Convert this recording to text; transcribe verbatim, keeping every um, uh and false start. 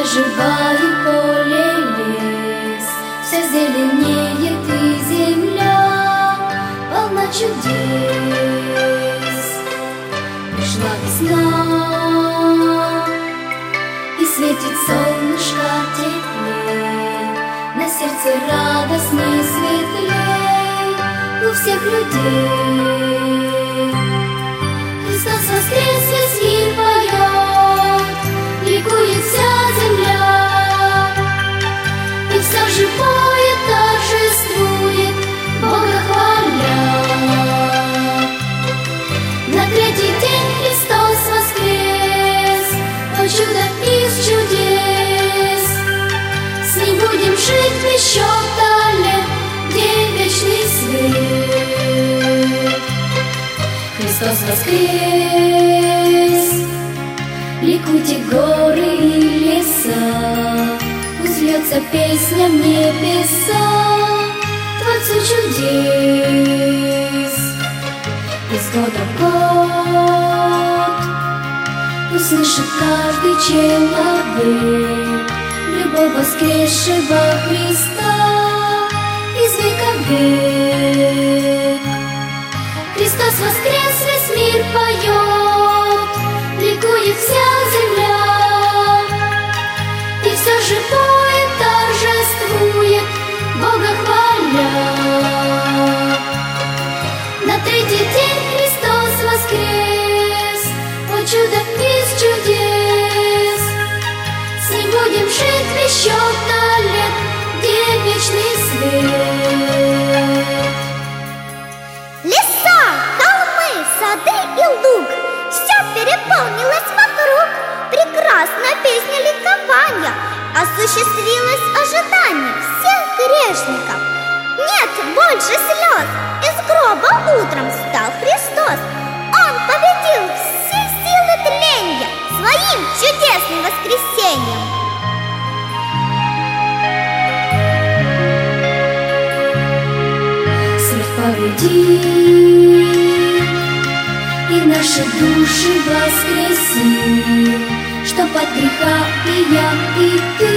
оживает поле, лес, все зеленеет и земля полна чудес. Пришла весна, и светит солнышко теплей, на сердце радостней, светлей у всех людей. Христос воскрес, весь мир поет, ликует вся земля, и все живое торжествует, Бога хваля. На третий день Христос воскрес, о чудо из чудес. С ним будем жить еще сто лет, где вечный свет. Христос воскрес, ликуйте горы и леса, пусть льется песня в небеса Творцу чудес. Из года в год услышит каждый человек любовь воскресшего Христа из века в век. Христос воскрес, весь мир поет, ликует вся земля, и все живое торжествует, Бога хваля. На третий день Христос воскрес, о чудо из чудес. С ним будем жить еще сто лет, где вечный свет. Леса, холмы, сады и луг, все переполнилось вокруг. Прекрасная песня ликования, осуществилось ожидание всех грешников. Нет больше слез, из гроба утром встал Христос. Он победил все силы тления своим чудесным воскресением. Смерть победи, и наши души воскреси, чтоб от греха и я, и ты